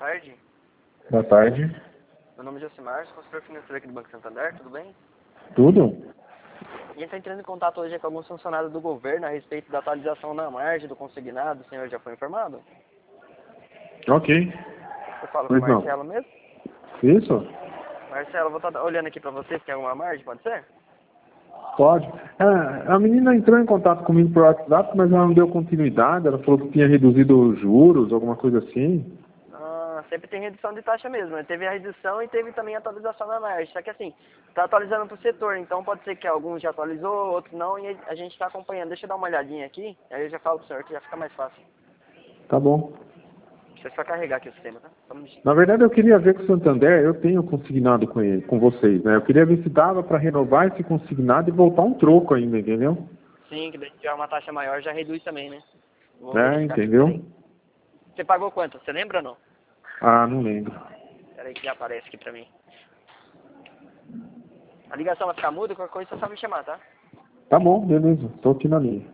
tarde. Boa tarde. Meu nome é Josimar, sou consultor financeiro aqui do Banco Santander, tudo bem? Tudo? E a gente está entrando em contato hoje com alguns funcionários do governo a respeito da atualização na margem do consignado. O senhor já foi informado? Ok. Eu falo com o Pois não. Marcelo mesmo? Isso? Marcelo, vou estar olhando aqui para você se tem alguma margem, pode ser? Pode. A menina entrou em contato comigo por WhatsApp, mas ela não deu continuidade. Ela falou que tinha reduzido os juros, alguma coisa assim. Sempre tem redução de taxa mesmo, né? Teve a redução e teve também a atualização na margem. Só que assim, está atualizando para o setor, então pode ser que alguns já atualizou, outros não, e a gente está acompanhando. Deixa eu dar uma olhadinha aqui, aí eu já falo para o senhor que já fica mais fácil. Tá bom. Deixa eu só carregar aqui o sistema, tá? Só um minutinho. Na verdade, eu queria ver com o Santander, eu tenho consignado com ele, com vocês, né? Eu queria ver se dava para renovar esse consignado e voltar um troco ainda, entendeu? Sim, que daí se tiver uma taxa maior já reduz também, né? Vou verificar aqui, Entendeu? peraí. Você pagou quanto? Você lembra ou não? Ah, não lembro. Peraí que já aparece aqui pra mim. A ligação vai ficar muda, qualquer coisa você só me chamar, tá? Tá bom, beleza. Tô aqui na linha.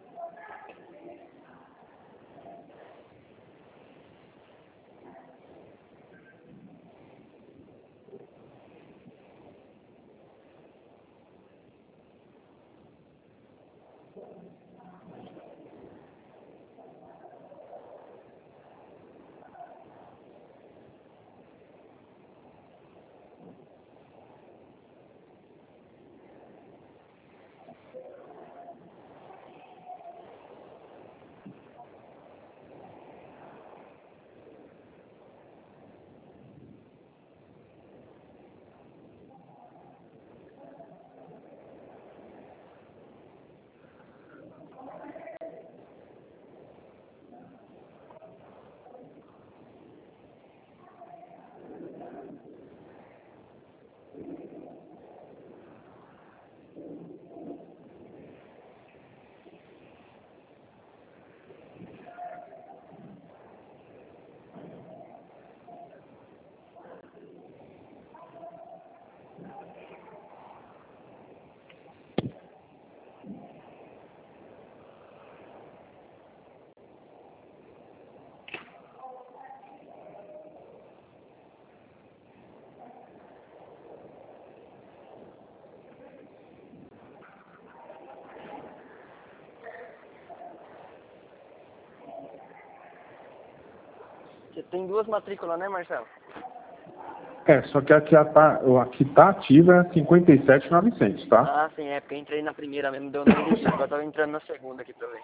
Você tem duas matrículas, né, Marcelo? Só que aqui aqui tá ativa é 57.900, tá? Ah, sim, é porque eu entrei na primeira mesmo, deu nem lixo. Agora eu tô entrando na segunda aqui pra ver.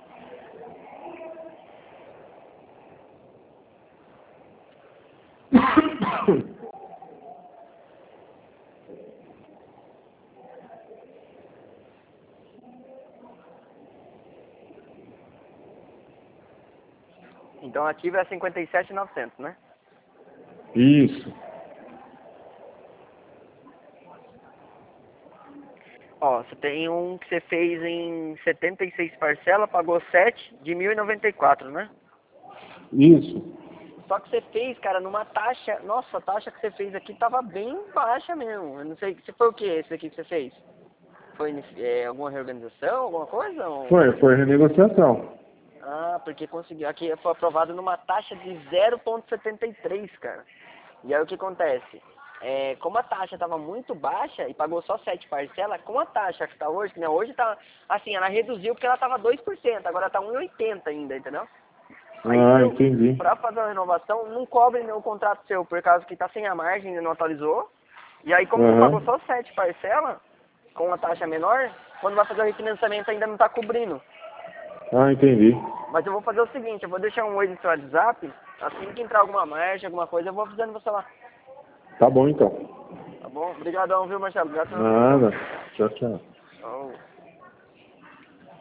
Então ativa é 57.900, né? Isso. Ó, você tem um que você fez em 76 parcelas, pagou 7 de 1.094, né? Isso. Só que você fez, cara, numa taxa... Nossa, a taxa que você fez aqui tava bem baixa mesmo. Eu não sei, se foi o que esse aqui que você fez? Foi alguma reorganização, alguma coisa? Ou... Foi renegociação. Ah, porque conseguiu. Aqui foi aprovado numa taxa de 0,73, cara. E aí o que acontece? Como a taxa estava muito baixa e pagou só 7 parcelas, com a taxa que está hoje, que né, hoje tá, assim, ela reduziu porque ela estava 2%, agora está 1,80 ainda, entendeu? Aí Entendi. para fazer a renovação, não cobre o contrato seu, por causa que está sem a margem, ainda não atualizou. E aí como você pagou só 7 parcelas, com uma taxa menor, quando vai fazer o refinanciamento ainda não está cobrindo. Entendi. Mas eu vou fazer o seguinte, eu vou deixar um oi no seu WhatsApp, assim que entrar alguma margem, alguma coisa, eu vou avisando você lá. Tá bom, então. Tá bom? Obrigadão, viu, Marcelo? Obrigado pela atenção. Nada. Tchau, tchau. Oh.